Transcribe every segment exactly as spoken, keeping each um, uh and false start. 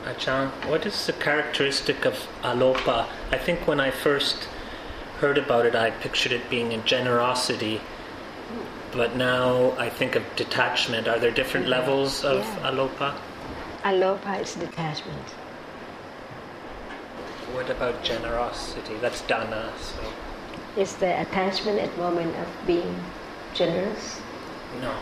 Ajahn, what is the characteristic of alopa? I think when I first heard about it, I pictured it being a generosity, but now I think of detachment. Are there different mm-hmm. levels of yeah. alopa? Alopa is detachment. What about generosity? That's dana. So. Is the attachment at the moment of being generous? No.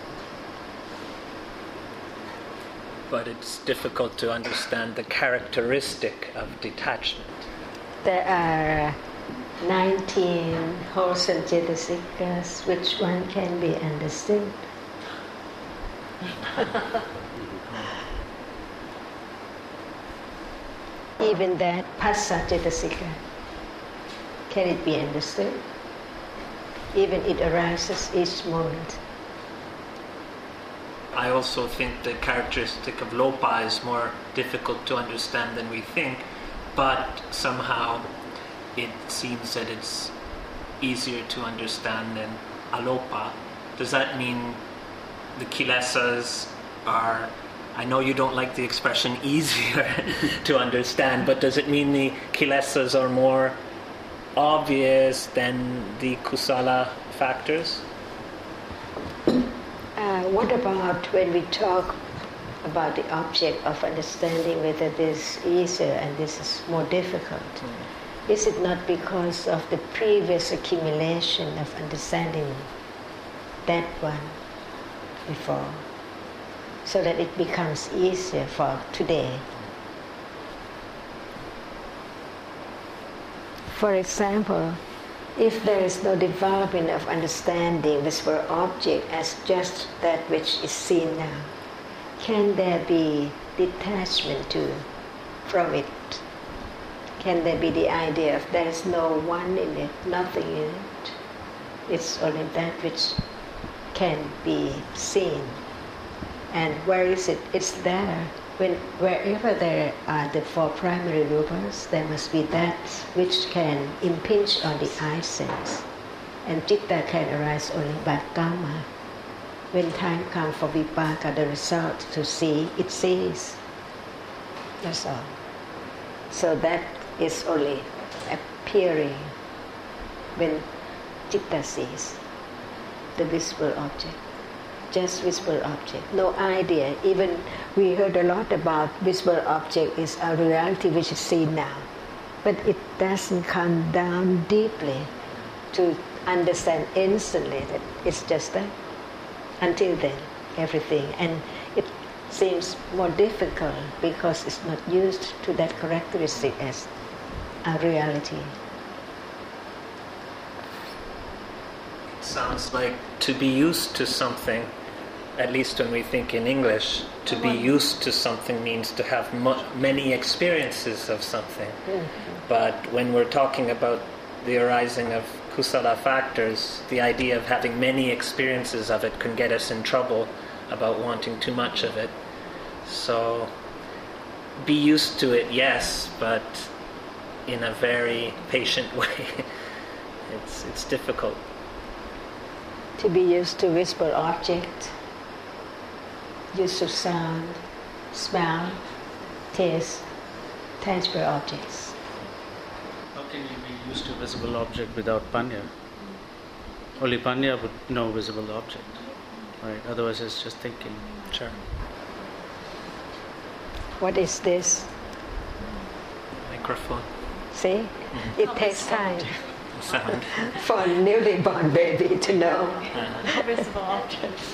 But it's difficult to understand the characteristic of detachment. There are nineteen wholesome cetasikas. Which one can be understood? Even that Phassa cetasika, can it be understood? Even it arises each moment. I also think the characteristic of lopa is more difficult to understand than we think, but somehow it seems that it's easier to understand than alopa. Does that mean the kilesas are, I know you don't like the expression easier to understand, but does it mean the kilesas are more obvious than the kusala factors? Uh, what about when we talk about the object of understanding, whether this is easier and this is more difficult? Mm. Is it not because of the previous accumulation of understanding that one before, so that it becomes easier for today? For example, if there is no development of understanding visible object as just that which is seen now, can there be detachment too from it? Can there be the idea of there is no one in it, nothing in it? It's only that which can be seen. And where is it? It's there. When, wherever there are the four primary rupas, there must be that which can impinge on the eye sense. And citta can arise only by karma. When time comes for vipaka, the result to see, it sees. That's all. So that is only appearing when citta sees the visible object. Just visible object, no idea. Even we heard a lot about visible object is a reality which is seen now, but it doesn't come down deeply to understand instantly that it's just that. Until then, everything, and it seems more difficult because it's not used to that characteristic as a reality. It sounds like to be used to something. At least when we think in English, to be used to something means to have mu- many experiences of something. Mm-hmm. But when we're talking about the arising of kusala factors, the idea of having many experiences of it can get us in trouble about wanting too much of it. So, be used to it, yes, but in a very patient way. it's it's difficult. To be used to visible object, use of sound, smell, taste, tangible objects. How can you be used to visible object without panya? Only panya would know visible object, right? Otherwise it's just thinking. Sure. What is this? Microphone. See? Mm-hmm. It oh, takes time. Sound. For a newly born baby to know. Uh-huh. Visible objects.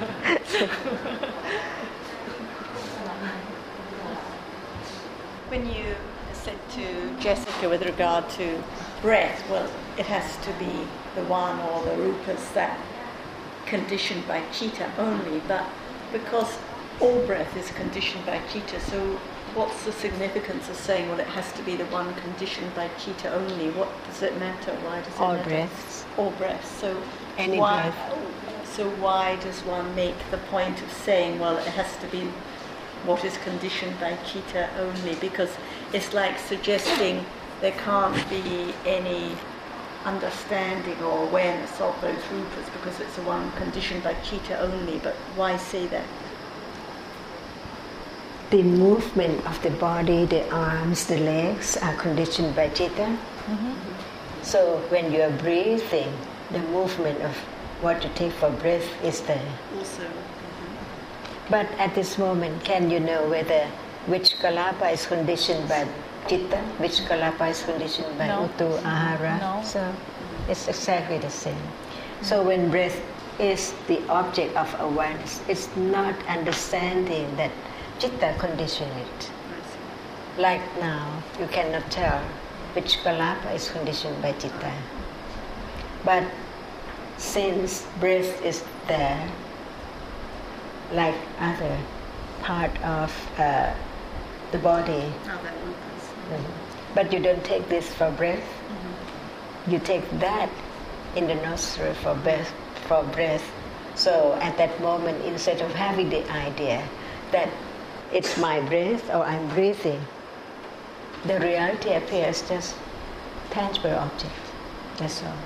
When you said to Jessica with regard to breath, well, it has to be the one or the rupas that conditioned by citta only, but because all breath is conditioned by citta, so what's the significance of saying, well, it has to be the one conditioned by citta only? What does it matter? Why does it all matter? All breaths. All breaths. So any why, breath. So why does one make the point of saying, well, it has to be what is conditioned by citta only? Because it's like suggesting there can't be any understanding or awareness of those rupas because it's the one conditioned by citta only. But why say that? the movement of the body, the arms, the legs are conditioned by citta. Mm-hmm. So when you are breathing, the movement of what you take for breath is there. Also. Mm-hmm. But at this moment, can you know whether which kalapa is conditioned by citta, which kalapa is conditioned by No. uttu, ahara? No. So it's exactly the same. So when breath is the object of awareness, it's not understanding that citta conditioned it. Like now, you cannot tell which kalapa is conditioned by citta. But since breath is there, like other part of uh, the body, Other rupas. mhm. but you don't take this for breath. You take that in the nostril for breath, for breath. So at that moment, instead of having the idea that it's my breath or I'm breathing, the reality appears just tangible object. That's all.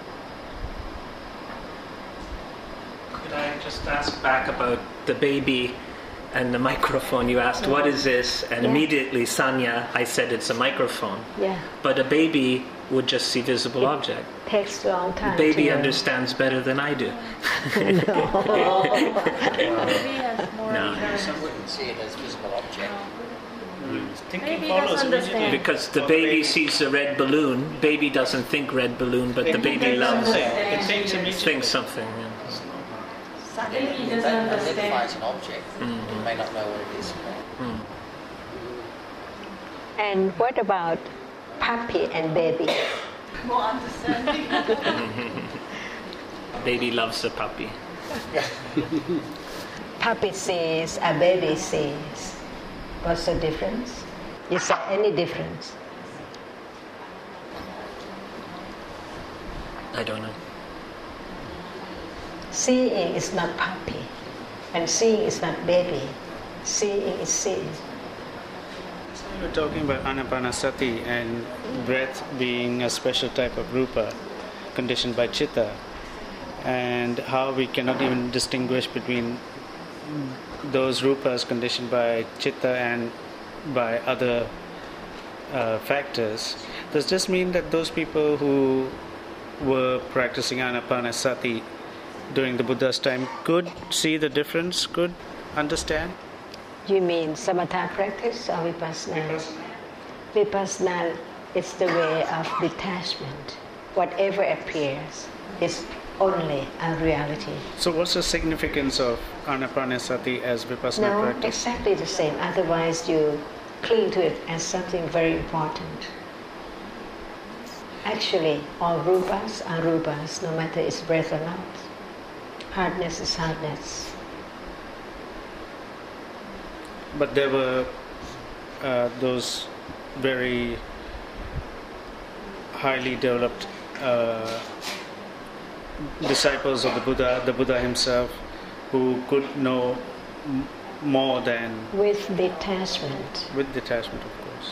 Could I just ask back about the baby and the microphone? You asked, what is this? And Yeah. immediately, Sanya, I said it's a microphone. Yeah. But a baby would just see visible object. Takes a long time. Baby to understands better than I do. Maybe has more No. ignorance. Some wouldn't see it as visible object. Thinking Maybe he follows doesn't immediately. understand. Because the For baby sees a red balloon, baby doesn't think red balloon, but the baby loves something. it. It thinks immediately. Thinks something. Yeah. Maybe he They doesn't identify understand. as an object. You may not know what it is. And what about puppy and baby? More understanding. Baby loves a puppy. Puppy sees, a baby sees. What's the difference? Is there any difference? I don't know. Seeing is not puppy, and seeing is not baby. Seeing is seeing. So we were talking about anapanasati and breath being a special type of rupa conditioned by citta, and how we cannot even distinguish between those rupas conditioned by citta and by other uh, factors. Does this mean that those people who were practicing anapanasati during the Buddha's time could see the difference, could understand? You mean samatha practice or vipassana? Vipassana is the way of detachment. Whatever appears is only a reality. So what's the significance of anapanasati as vipassana No, practice? exactly the same. Otherwise, you cling to it as something very important. Actually, all rupas are rupas, no matter it's breath or not. Hardness is hardness. But there were uh, those very highly developed uh, disciples of the Buddha, the Buddha himself, who could know m- more than With detachment. with detachment, of course.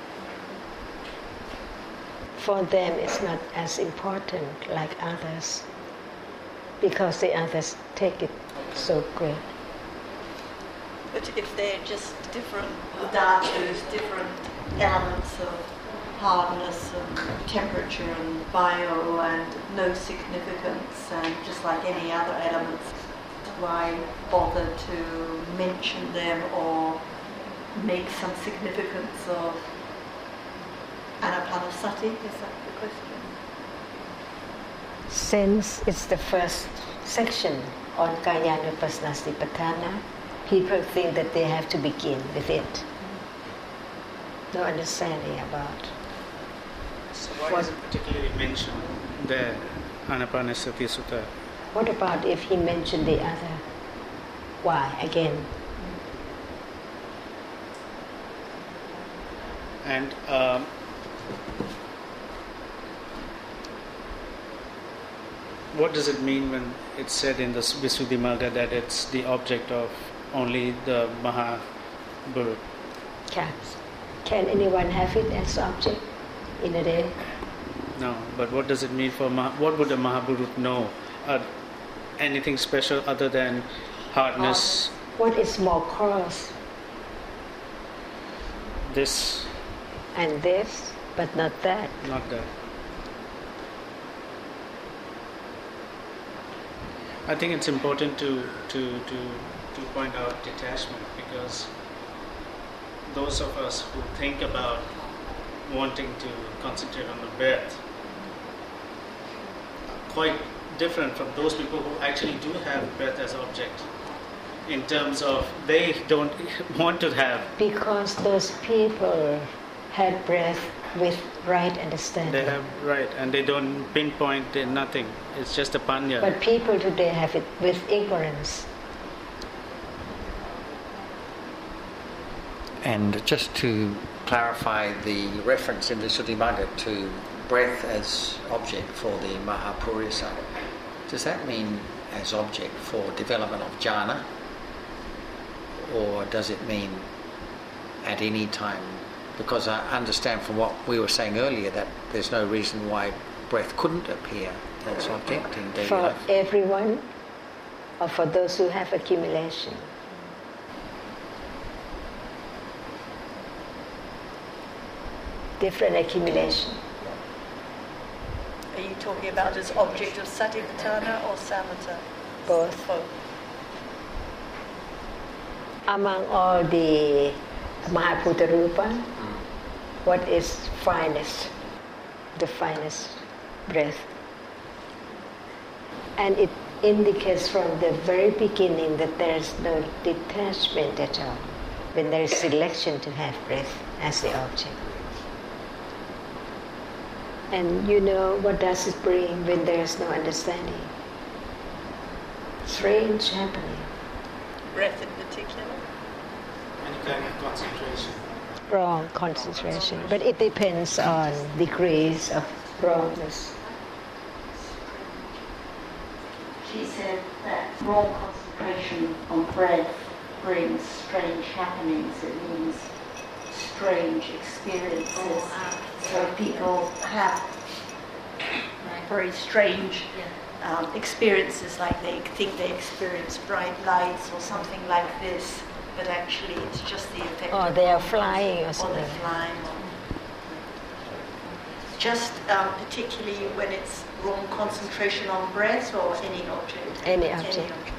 For them, it's not as important like others, because the others take it so great. But if they're just different dhatus, different elements of hardness and temperature and bio and no significance, and just like any other elements, why bother to mention them or make some significance of anapanasati? Is that the question? Since it's the first section on Kayanupassana Satipatthana, people think that they have to begin with it. No understanding about. So why is it particularly mentioned there, Anapanasati Sutta? What about if he mentioned the other? Why again? And um, what does it mean when it's said in the Visuddhimagga that it's the object of only the Mahabhurut? Can, can anyone have it as object in a day? No, but what does it mean for Maha, what would a Mahabhurut know? Uh, anything special other than hardness? What is more coarse? this, and this, but not that. not that. I think it's important to, to, to, to point out detachment, because those of us who think about wanting to concentrate on the breath are quite different from those people who actually do have breath as object, in terms of they don't want to have. Because those people had breath with right understanding. They have right, and they don't pinpoint in nothing. It's just a panya. But people today have it with ignorance. And just to clarify the reference in the Suddhimagga to breath as object for the Mahapurisa, does that mean as object for development of jhana, or does it mean at any time? Because I understand from what we were saying earlier that there's no reason why breath couldn't appear as object in daily For life. everyone, or for those who have accumulation. Different accumulation. Are you talking about as object of Satipatthana or Samatha? Both. Both. Among all the Mahaputta Rupa, what is finest? The finest breath. And it indicates from the very beginning that there is no detachment at all when there is selection to have breath as the object. And you know what does it bring when there is no understanding? Strange happening. Breath in particular? Any kind of concentration. Wrong concentration. But it depends on degrees of wrongness. She said that wrong concentration on breath brings strange happenings. It means strange experiences. So people have very strange um, experiences, like they think they experience bright lights or something like this, but actually it's just the effect. Or of they are wrong flying or con- something. Or they're flying. Or Just um, particularly when it's wrong concentration on breath or any object? Any object. Any object.